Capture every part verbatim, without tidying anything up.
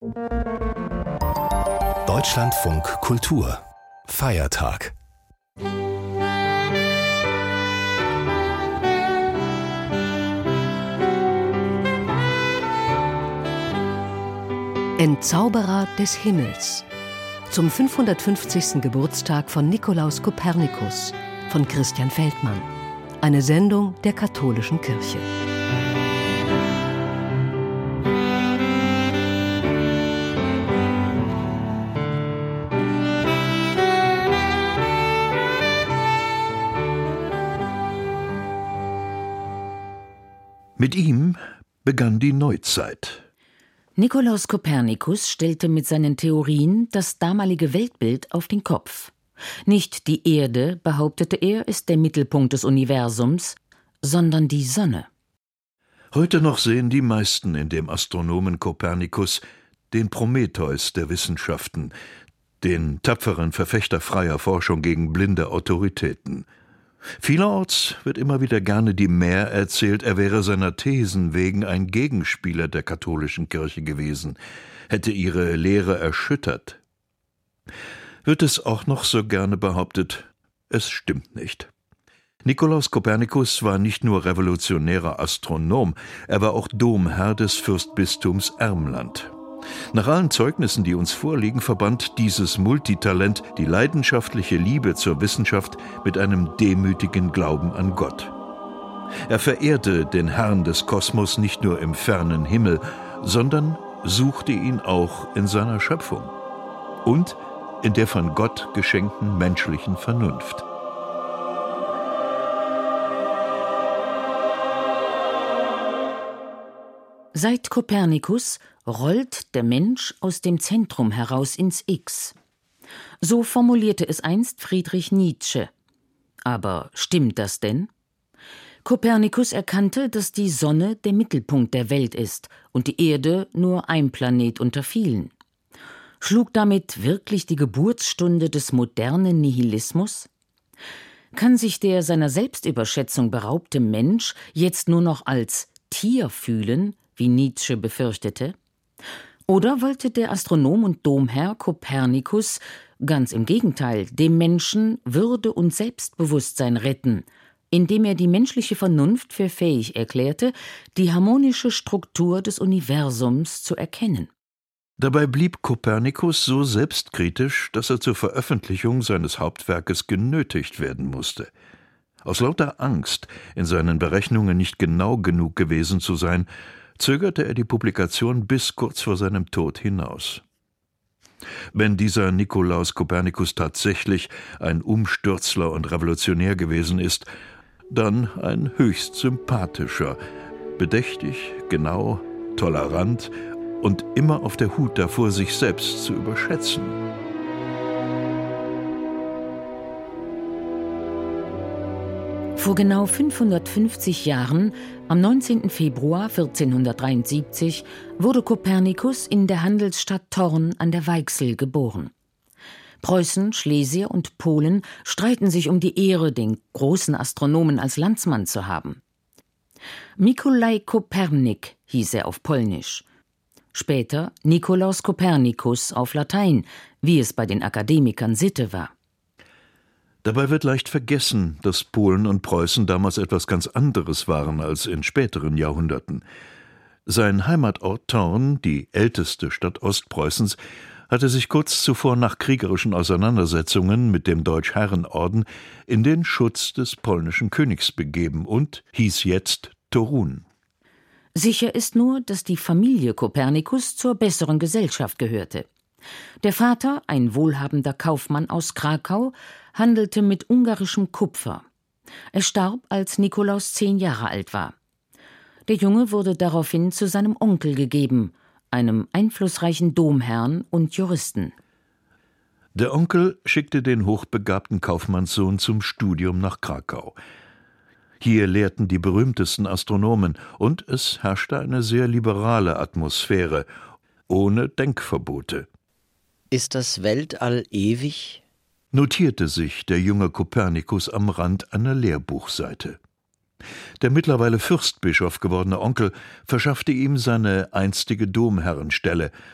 Deutschlandfunk Kultur Feiertag. Entzauberer des Himmels. Zum fünfhundertfünfzigsten Geburtstag von Nikolaus Kopernikus von Christian Feldmann. Eine Sendung der katholischen Kirche. Mit ihm begann die Neuzeit. Nikolaus Kopernikus stellte mit seinen Theorien das damalige Weltbild auf den Kopf. Nicht die Erde, behauptete er, ist der Mittelpunkt des Universums, sondern die Sonne. Heute noch sehen die meisten in dem Astronomen Kopernikus den Prometheus der Wissenschaften, den tapferen Verfechter freier Forschung gegen blinde Autoritäten. Vielerorts wird immer wieder gerne die Mär erzählt, er wäre seiner Thesen wegen ein Gegenspieler der katholischen Kirche gewesen, hätte ihre Lehre erschüttert. Wird es auch noch so gerne behauptet, es stimmt nicht. Nikolaus Kopernikus war nicht nur revolutionärer Astronom, er war auch Domherr des Fürstbistums Ermland. Nach allen Zeugnissen, die uns vorliegen, verband dieses Multitalent die leidenschaftliche Liebe zur Wissenschaft mit einem demütigen Glauben an Gott. Er verehrte den Herrn des Kosmos nicht nur im fernen Himmel, sondern suchte ihn auch in seiner Schöpfung und in der von Gott geschenkten menschlichen Vernunft. Seit Kopernikus rollt der Mensch aus dem Zentrum heraus ins X. So formulierte es einst Friedrich Nietzsche. Aber stimmt das denn? Kopernikus erkannte, dass die Sonne der Mittelpunkt der Welt ist und die Erde nur ein Planet unter vielen. Schlug damit wirklich die Geburtsstunde des modernen Nihilismus? Kann sich der seiner Selbstüberschätzung beraubte Mensch jetzt nur noch als Tier fühlen, wie Nietzsche befürchtete? Oder wollte der Astronom und Domherr Kopernikus, ganz im Gegenteil, dem Menschen Würde und Selbstbewusstsein retten, indem er die menschliche Vernunft für fähig erklärte, die harmonische Struktur des Universums zu erkennen? Dabei blieb Kopernikus so selbstkritisch, dass er zur Veröffentlichung seines Hauptwerkes genötigt werden musste. Aus lauter Angst, in seinen Berechnungen nicht genau genug gewesen zu sein, zögerte er die Publikation bis kurz vor seinem Tod hinaus. Wenn dieser Nikolaus Kopernikus tatsächlich ein Umstürzler und Revolutionär gewesen ist, dann ein höchst sympathischer, bedächtig, genau, tolerant und immer auf der Hut davor, sich selbst zu überschätzen. Vor genau fünfhundertfünfzig Jahren, am neunzehnten Februar vierzehnhundertdreiundsiebzig, wurde Kopernikus in der Handelsstadt Thorn an der Weichsel geboren. Preußen, Schlesier und Polen streiten sich um die Ehre, den großen Astronomen als Landsmann zu haben. Mikolaj Kopernik hieß er auf Polnisch. Später Nikolaus Kopernikus auf Latein, wie es bei den Akademikern Sitte war. Dabei wird leicht vergessen, dass Polen und Preußen damals etwas ganz anderes waren als in späteren Jahrhunderten. Sein Heimatort Thorn, die älteste Stadt Ostpreußens, hatte sich kurz zuvor nach kriegerischen Auseinandersetzungen mit dem Deutschherrenorden in den Schutz des polnischen Königs begeben und hieß jetzt Torun. Sicher ist nur, dass die Familie Kopernikus zur besseren Gesellschaft gehörte. Der Vater, ein wohlhabender Kaufmann aus Krakau, handelte mit ungarischem Kupfer. Er starb, als Nikolaus zehn Jahre alt war. Der Junge wurde daraufhin zu seinem Onkel gegeben, einem einflussreichen Domherrn und Juristen. Der Onkel schickte den hochbegabten Kaufmannssohn zum Studium nach Krakau. Hier lehrten die berühmtesten Astronomen und es herrschte eine sehr liberale Atmosphäre, ohne Denkverbote. Ist das Weltall ewig? Notierte sich der junge Kopernikus am Rand einer Lehrbuchseite. Der mittlerweile Fürstbischof gewordene Onkel verschaffte ihm seine einstige Domherrenstelle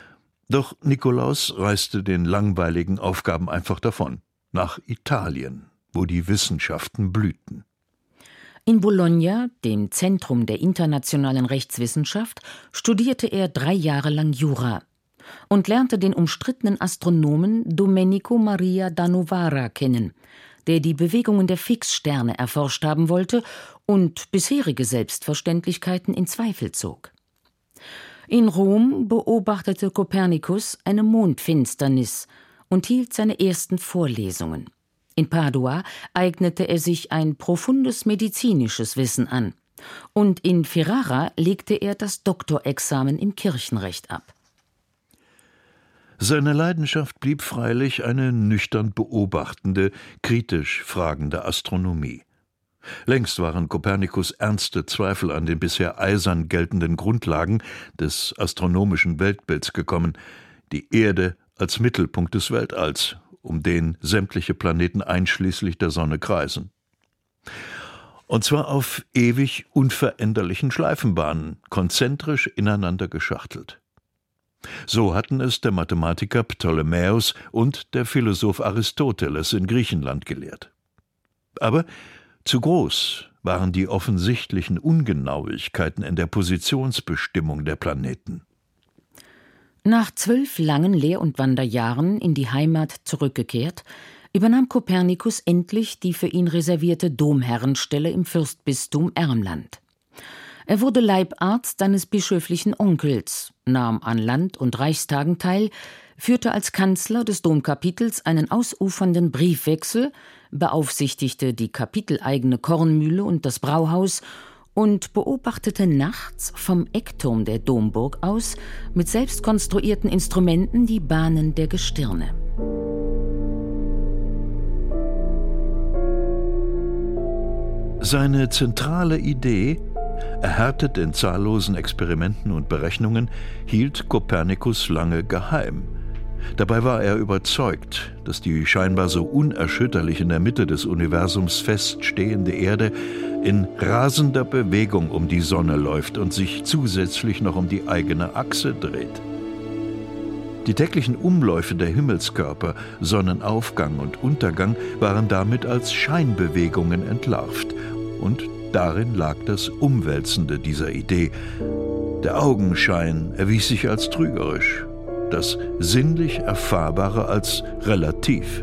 Doch Nikolaus reiste den langweiligen Aufgaben einfach davon, nach Italien, wo die Wissenschaften blühten. In Bologna, dem Zentrum der internationalen Rechtswissenschaft, studierte er drei Jahre lang Jura und lernte den umstrittenen Astronomen Domenico Maria da Novara kennen, der die Bewegungen der Fixsterne erforscht haben wollte und bisherige Selbstverständlichkeiten in Zweifel zog. In Rom beobachtete Kopernikus eine Mondfinsternis und hielt seine ersten Vorlesungen. In Padua eignete er sich ein profundes medizinisches Wissen an und in Ferrara legte er das Doktorexamen im Kirchenrecht ab. Seine Leidenschaft blieb freilich eine nüchtern beobachtende, kritisch fragende Astronomie. Längst waren Kopernikus' ernste Zweifel an den bisher eisern geltenden Grundlagen des astronomischen Weltbilds gekommen, die Erde als Mittelpunkt des Weltalls, um den sämtliche Planeten einschließlich der Sonne kreisen. Und zwar auf ewig unveränderlichen Schleifenbahnen, konzentrisch ineinander geschachtelt. So hatten es der Mathematiker Ptolemäus und der Philosoph Aristoteles in Griechenland gelehrt. Aber zu groß waren die offensichtlichen Ungenauigkeiten in der Positionsbestimmung der Planeten. Nach zwölf langen Lehr- und Wanderjahren in die Heimat zurückgekehrt, übernahm Kopernikus endlich die für ihn reservierte Domherrenstelle im Fürstbistum Ermland. Er wurde Leibarzt seines bischöflichen Onkels, nahm an Land- und Reichstagen teil, führte als Kanzler des Domkapitels einen ausufernden Briefwechsel, beaufsichtigte die kapiteleigene Kornmühle und das Brauhaus und beobachtete nachts vom Eckturm der Domburg aus mit selbst konstruierten Instrumenten die Bahnen der Gestirne. Seine zentrale Idee, erhärtet in zahllosen Experimenten und Berechnungen, hielt Kopernikus lange geheim. Dabei war er überzeugt, dass die scheinbar so unerschütterlich in der Mitte des Universums feststehende Erde in rasender Bewegung um die Sonne läuft und sich zusätzlich noch um die eigene Achse dreht. Die täglichen Umläufe der Himmelskörper, Sonnenaufgang und Untergang, waren damit als Scheinbewegungen entlarvt, und darin lag das Umwälzende dieser Idee. Der Augenschein erwies sich als trügerisch, das sinnlich Erfahrbare als relativ.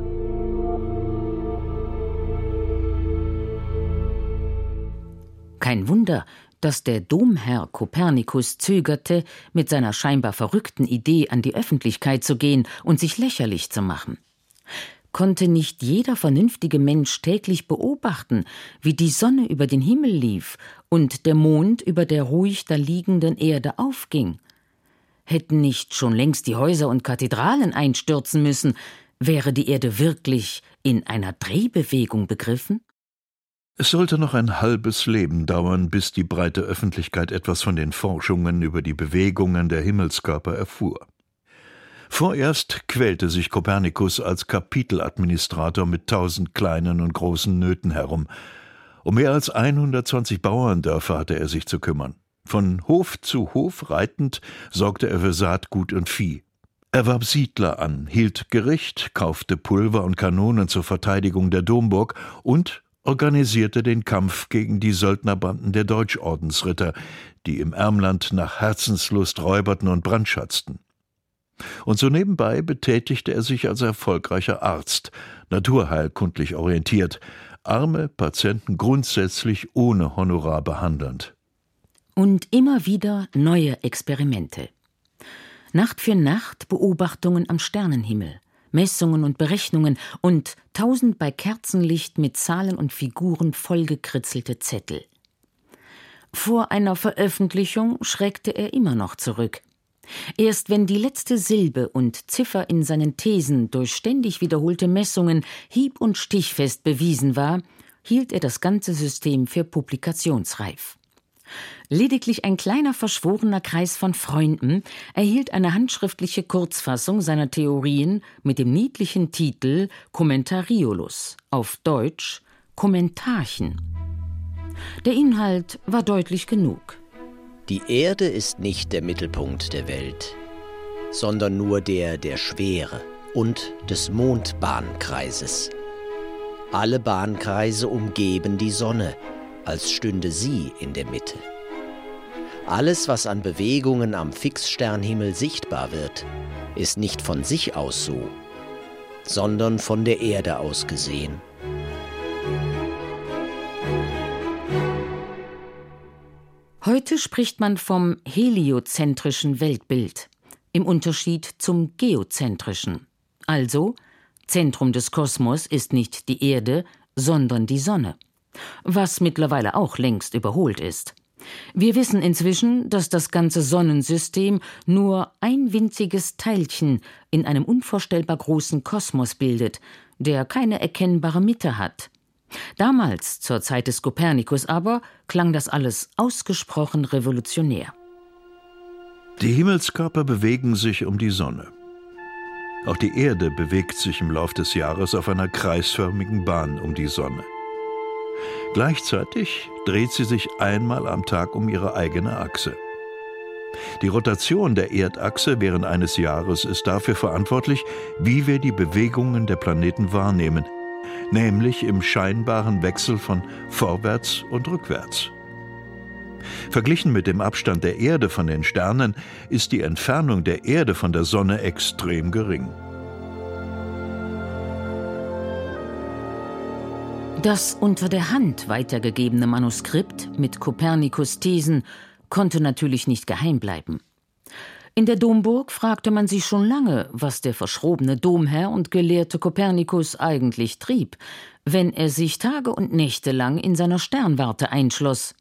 Kein Wunder, dass der Domherr Kopernikus zögerte, mit seiner scheinbar verrückten Idee an die Öffentlichkeit zu gehen und sich lächerlich zu machen. Konnte nicht jeder vernünftige Mensch täglich beobachten, wie die Sonne über den Himmel lief und der Mond über der ruhig da liegenden Erde aufging? Hätten nicht schon längst die Häuser und Kathedralen einstürzen müssen, wäre die Erde wirklich in einer Drehbewegung begriffen? Es sollte noch ein halbes Leben dauern, bis die breite Öffentlichkeit etwas von den Forschungen über die Bewegungen der Himmelskörper erfuhr. Vorerst quälte sich Kopernikus als Kapiteladministrator mit tausend kleinen und großen Nöten herum. Um mehr als hundertzwanzig Bauerndörfer hatte er sich zu kümmern. Von Hof zu Hof reitend sorgte er für Saatgut und Vieh. Er warb Siedler an, hielt Gericht, kaufte Pulver und Kanonen zur Verteidigung der Domburg und organisierte den Kampf gegen die Söldnerbanden der Deutschordensritter, die im Ermland nach Herzenslust räuberten und brandschatzten. Und so nebenbei betätigte er sich als erfolgreicher Arzt, naturheilkundlich orientiert, arme Patienten grundsätzlich ohne Honorar behandelnd. Und immer wieder neue Experimente. Nacht für Nacht Beobachtungen am Sternenhimmel, Messungen und Berechnungen und tausend bei Kerzenlicht mit Zahlen und Figuren vollgekritzelte Zettel. Vor einer Veröffentlichung schreckte er immer noch zurück. Erst wenn die letzte Silbe und Ziffer in seinen Thesen durch ständig wiederholte Messungen hieb- und stichfest bewiesen war, hielt er das ganze System für publikationsreif. Lediglich ein kleiner verschworener Kreis von Freunden erhielt eine handschriftliche Kurzfassung seiner Theorien mit dem niedlichen Titel Commentariolus, auf Deutsch Kommentarchen. Der Inhalt war deutlich genug. Die Erde ist nicht der Mittelpunkt der Welt. sondern nur der der Schwere und des Mondbahnkreises. Alle Bahnkreise umgeben die Sonne, als stünde sie in der Mitte. Alles, was an Bewegungen am Fixsternhimmel sichtbar wird, ist nicht von sich aus so, sondern von der Erde aus gesehen. Heute spricht man vom heliozentrischen Weltbild, im Unterschied zum geozentrischen. Also, Zentrum des Kosmos ist nicht die Erde, sondern die Sonne. Was mittlerweile auch längst überholt ist. Wir wissen inzwischen, dass das ganze Sonnensystem nur ein winziges Teilchen in einem unvorstellbar großen Kosmos bildet, der keine erkennbare Mitte hat. Damals, zur Zeit des Kopernikus aber, klang das alles ausgesprochen revolutionär. Die Himmelskörper bewegen sich um die Sonne. Auch die Erde bewegt sich im Lauf des Jahres auf einer kreisförmigen Bahn um die Sonne. Gleichzeitig dreht sie sich einmal am Tag um ihre eigene Achse. Die Rotation der Erdachse während eines Jahres ist dafür verantwortlich, wie wir die Bewegungen der Planeten wahrnehmen, nämlich im scheinbaren Wechsel von vorwärts und rückwärts. Verglichen mit dem Abstand der Erde von den Sternen ist die Entfernung der Erde von der Sonne extrem gering. Das unter der Hand weitergegebene Manuskript mit Kopernikus' Thesen konnte natürlich nicht geheim bleiben. In der Domburg fragte man sich schon lange, was der verschrobene Domherr und Gelehrte Kopernikus eigentlich trieb, wenn er sich Tage und Nächte lang in seiner Sternwarte einschloss.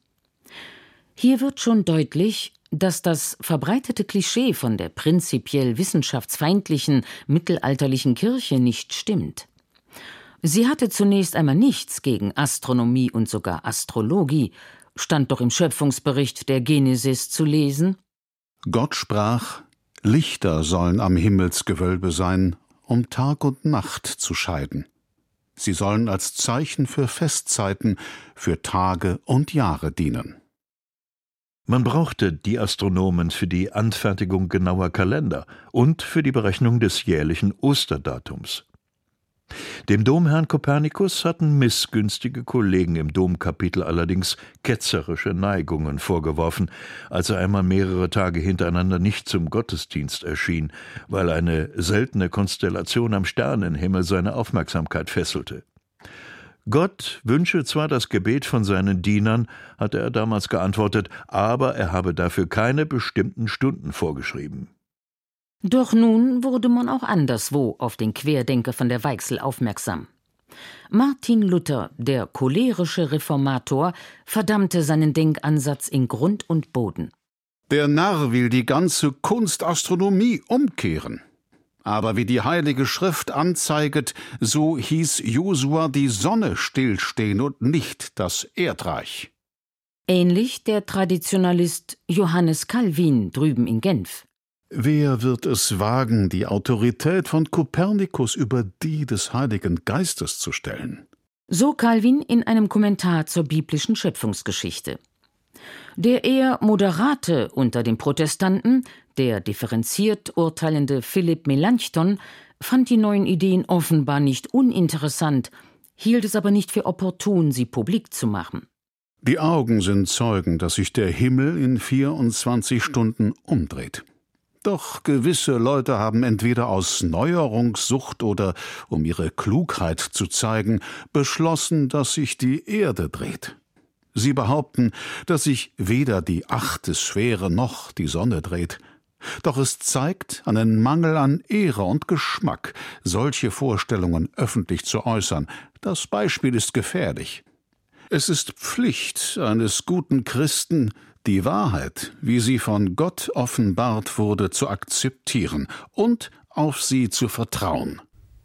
Hier wird schon deutlich, dass das verbreitete Klischee von der prinzipiell wissenschaftsfeindlichen mittelalterlichen Kirche nicht stimmt. Sie hatte zunächst einmal nichts gegen Astronomie und sogar Astrologie, stand doch im Schöpfungsbericht der Genesis zu lesen: Gott sprach, Lichter sollen am Himmelsgewölbe sein, um Tag und Nacht zu scheiden. Sie sollen als Zeichen für Festzeiten, für Tage und Jahre dienen. Man brauchte die Astronomen für die Anfertigung genauer Kalender und für die Berechnung des jährlichen Osterdatums. Dem Domherrn Kopernikus hatten missgünstige Kollegen im Domkapitel allerdings ketzerische Neigungen vorgeworfen, als er einmal mehrere Tage hintereinander nicht zum Gottesdienst erschien, weil eine seltene Konstellation am Sternenhimmel seine Aufmerksamkeit fesselte. Gott wünsche zwar das Gebet von seinen Dienern, hatte er damals geantwortet, aber er habe dafür keine bestimmten Stunden vorgeschrieben. Doch nun wurde man auch anderswo auf den Querdenker von der Weichsel aufmerksam. Martin Luther, der cholerische Reformator, verdammte seinen Denkansatz in Grund und Boden. Der Narr will die ganze Kunst Astronomie umkehren. Aber wie die Heilige Schrift anzeiget, so hieß Josua die Sonne stillstehen und nicht das Erdreich. Ähnlich der Traditionalist Johannes Calvin drüben in Genf. Wer wird es wagen, die Autorität von Kopernikus über die des Heiligen Geistes zu stellen? So Calvin in einem Kommentar zur biblischen Schöpfungsgeschichte. Der eher moderate unter den Protestanten, der differenziert urteilende Philipp Melanchthon, fand die neuen Ideen offenbar nicht uninteressant, hielt es aber nicht für opportun, sie publik zu machen. Die Augen sind Zeugen, dass sich der Himmel in vierundzwanzig Stunden umdreht. Doch gewisse Leute haben entweder aus Neuerungssucht oder, um ihre Klugheit zu zeigen, beschlossen, dass sich die Erde dreht. Sie behaupten, dass sich weder die achte Sphäre noch die Sonne dreht. Doch es zeigt einen Mangel an Ehre und Geschmack, solche Vorstellungen öffentlich zu äußern. Das Beispiel ist gefährlich. Es ist Pflicht eines guten Christen, die Wahrheit, wie sie von Gott offenbart wurde, zu akzeptieren und auf sie zu vertrauen.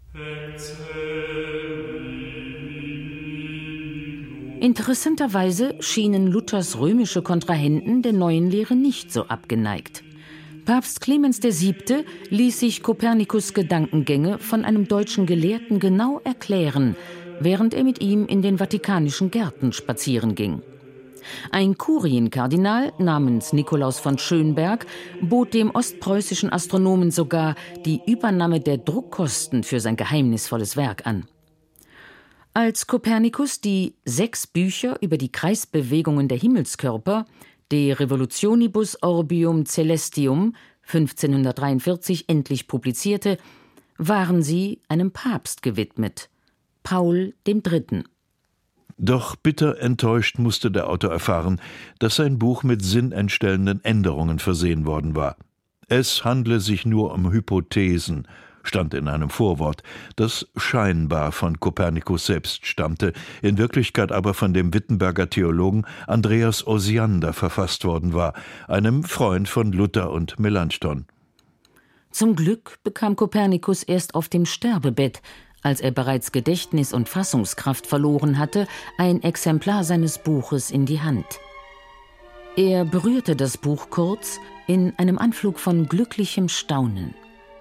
Interessanterweise schienen Luthers römische Kontrahenten der neuen Lehre nicht so abgeneigt. Papst Clemens der Siebte ließ sich Kopernikus' Gedankengänge von einem deutschen Gelehrten genau erklären, während er mit ihm in den vatikanischen Gärten spazieren ging. Ein Kurienkardinal namens Nikolaus von Schönberg bot dem ostpreußischen Astronomen sogar die Übernahme der Druckkosten für sein geheimnisvolles Werk an. Als Kopernikus die sechs Bücher über die Kreisbewegungen der Himmelskörper, De Revolutionibus Orbium Celestium, fünfzehnhundertdreiundvierzig endlich publizierte, waren sie einem Papst gewidmet, Paul dem Dritten. Doch bitter enttäuscht musste der Autor erfahren, dass sein Buch mit sinnentstellenden Änderungen versehen worden war. Es handle sich nur um Hypothesen, stand in einem Vorwort, das scheinbar von Kopernikus selbst stammte, in Wirklichkeit aber von dem Wittenberger Theologen Andreas Osiander verfasst worden war, einem Freund von Luther und Melanchthon. Zum Glück bekam Kopernikus erst auf dem Sterbebett, als er bereits Gedächtnis und Fassungskraft verloren hatte, ein Exemplar seines Buches in die Hand. Er berührte das Buch kurz in einem Anflug von glücklichem Staunen.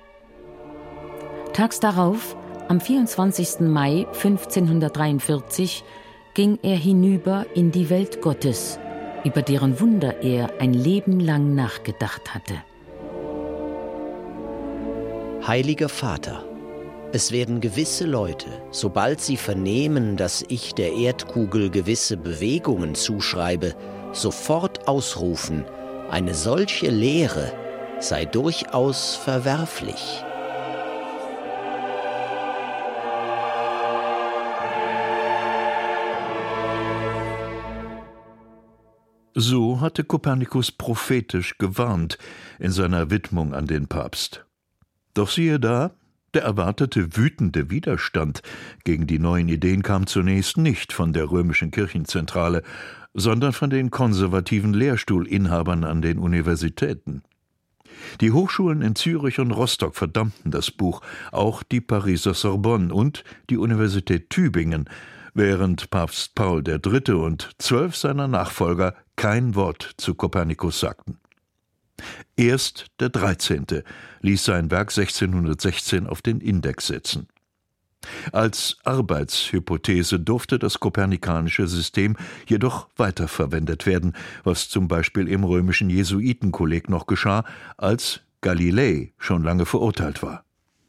Tags darauf, am vierundzwanzigsten Mai fünfzehnhundertdreiundvierzig, ging er hinüber in die Welt Gottes, über deren Wunder er ein Leben lang nachgedacht hatte. Heiliger Vater, es werden gewisse Leute, sobald sie vernehmen, dass ich der Erdkugel gewisse Bewegungen zuschreibe, sofort ausrufen, eine solche Lehre sei durchaus verwerflich. So hatte Kopernikus prophetisch gewarnt in seiner Widmung an den Papst. Doch siehe da, der erwartete wütende Widerstand gegen die neuen Ideen kam zunächst nicht von der römischen Kirchenzentrale, sondern von den konservativen Lehrstuhlinhabern an den Universitäten. Die Hochschulen in Zürich und Rostock verdammten das Buch, auch die Pariser Sorbonne und die Universität Tübingen, während Papst Paul der Dritte und zwölf seiner Nachfolger kein Wort zu Kopernikus sagten. Erst der Dreizehnte ließ sein Werk sechzehnhundertsechzehn auf den Index setzen. Als Arbeitshypothese durfte das kopernikanische System jedoch weiterverwendet werden, was zum Beispiel im römischen Jesuitenkolleg noch geschah, als Galilei schon lange verurteilt war.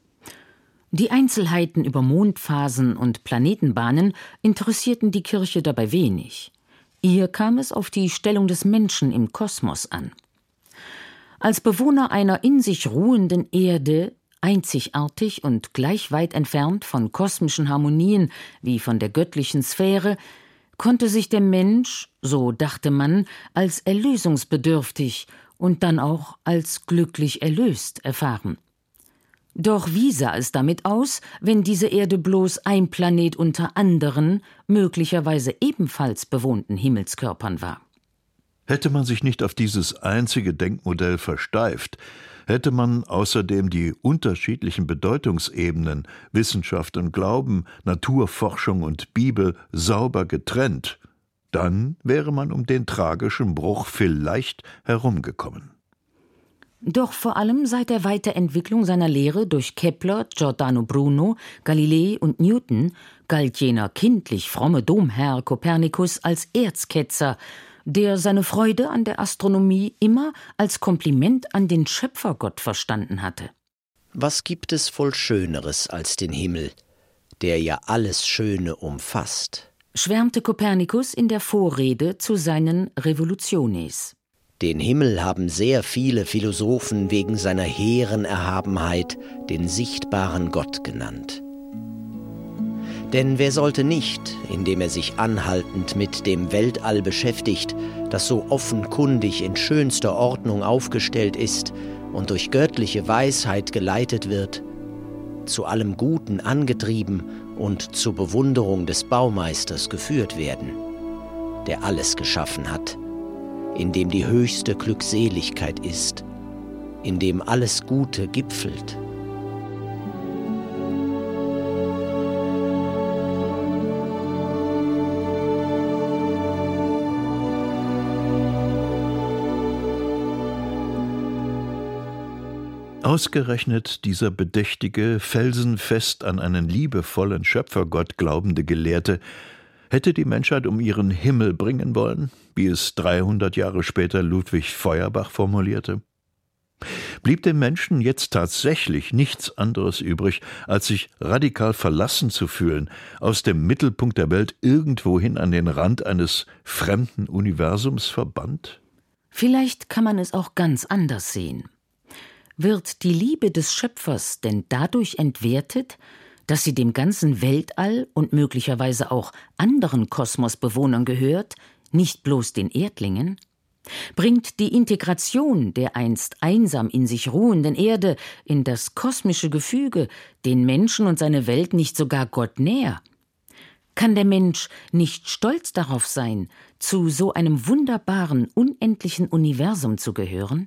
Die Einzelheiten über Mondphasen und Planetenbahnen interessierten die Kirche dabei wenig. Ihr kam es auf die Stellung des Menschen im Kosmos an. Als Bewohner einer in sich ruhenden Erde, einzigartig und gleich weit entfernt von kosmischen Harmonien wie von der göttlichen Sphäre, konnte sich der Mensch, so dachte man, als erlösungsbedürftig und dann auch als glücklich erlöst erfahren. Doch wie sah es damit aus, wenn diese Erde bloß ein Planet unter anderen, möglicherweise ebenfalls bewohnten Himmelskörpern war? Hätte man sich nicht auf dieses einzige Denkmodell versteift, hätte man außerdem die unterschiedlichen Bedeutungsebenen Wissenschaft und Glauben, Naturforschung und Bibel sauber getrennt, dann wäre man um den tragischen Bruch vielleicht herumgekommen. Doch vor allem seit der Weiterentwicklung seiner Lehre durch Kepler, Giordano Bruno, Galilei und Newton galt jener kindlich fromme Domherr Kopernikus als Erzketzer, der seine Freude an der Astronomie immer als Kompliment an den Schöpfergott verstanden hatte. Was gibt es voll Schöneres als den Himmel, der ja alles Schöne umfasst? Schwärmte Kopernikus in der Vorrede zu seinen Revolutiones. Den Himmel haben sehr viele Philosophen wegen seiner hehren Erhabenheit den sichtbaren Gott genannt. Denn wer sollte nicht, indem er sich anhaltend mit dem Weltall beschäftigt, das so offenkundig in schönster Ordnung aufgestellt ist und durch göttliche Weisheit geleitet wird, zu allem Guten angetrieben und zur Bewunderung des Baumeisters geführt werden, der alles geschaffen hat, in dem die höchste Glückseligkeit ist, in dem alles Gute gipfelt. Ausgerechnet dieser bedächtige, felsenfest an einen liebevollen Schöpfergott glaubende Gelehrte Hätte die Menschheit um ihren Himmel bringen wollen, wie es dreihundert Jahre später Ludwig Feuerbach formulierte? Blieb dem Menschen jetzt tatsächlich nichts anderes übrig, als sich radikal verlassen zu fühlen, aus dem Mittelpunkt der Welt irgendwohin an den Rand eines fremden Universums verbannt? Vielleicht kann man es auch ganz anders sehen. Wird die Liebe des Schöpfers denn dadurch entwertet, dass sie dem ganzen Weltall und möglicherweise auch anderen Kosmosbewohnern gehört, nicht bloß den Erdlingen? Bringt die Integration der einst einsam in sich ruhenden Erde in das kosmische Gefüge den Menschen und seine Welt nicht sogar Gott näher? Kann der Mensch nicht stolz darauf sein, zu so einem wunderbaren, unendlichen Universum zu gehören?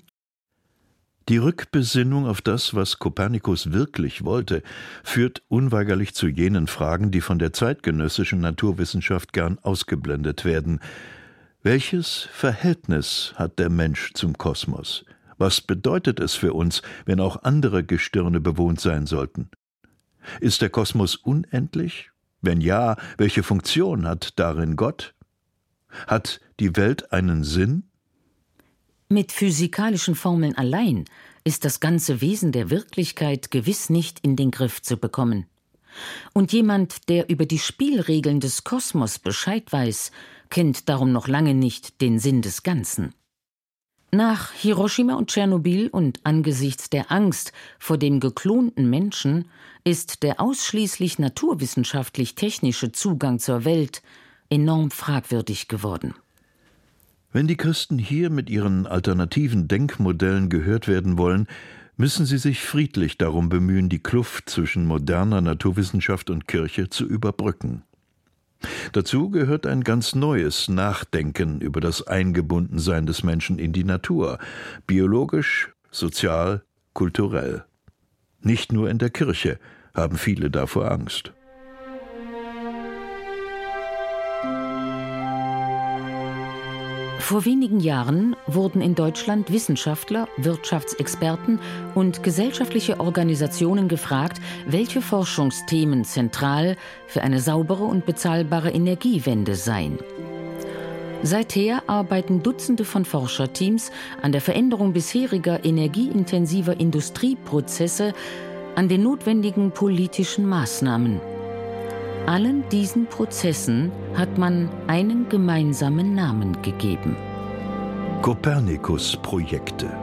Die Rückbesinnung auf das, was Kopernikus wirklich wollte, führt unweigerlich zu jenen Fragen, die von der zeitgenössischen Naturwissenschaft gern ausgeblendet werden. Welches Verhältnis hat der Mensch zum Kosmos? Was bedeutet es für uns, wenn auch andere Gestirne bewohnt sein sollten? Ist der Kosmos unendlich? Wenn ja, welche Funktion hat darin Gott? Hat die Welt einen Sinn? Mit physikalischen Formeln allein ist das ganze Wesen der Wirklichkeit gewiss nicht in den Griff zu bekommen. Und jemand, der über die Spielregeln des Kosmos Bescheid weiß, kennt darum noch lange nicht den Sinn des Ganzen. Nach Hiroshima und Tschernobyl und angesichts der Angst vor dem geklonten Menschen ist der ausschließlich naturwissenschaftlich-technische Zugang zur Welt enorm fragwürdig geworden. Wenn die Christen hier mit ihren alternativen Denkmodellen gehört werden wollen, müssen sie sich friedlich darum bemühen, die Kluft zwischen moderner Naturwissenschaft und Kirche zu überbrücken. Dazu gehört ein ganz neues Nachdenken über das Eingebundensein des Menschen in die Natur, biologisch, sozial, kulturell. Nicht nur in der Kirche haben viele davor Angst. Vor wenigen Jahren wurden in Deutschland Wissenschaftler, Wirtschaftsexperten und gesellschaftliche Organisationen gefragt, welche Forschungsthemen zentral für eine saubere und bezahlbare Energiewende seien. Seither arbeiten Dutzende von Forscherteams an der Veränderung bisheriger energieintensiver Industrieprozesse, an den notwendigen politischen Maßnahmen. Allen diesen Prozessen hat man einen gemeinsamen Namen gegeben: Kopernikus-Projekte.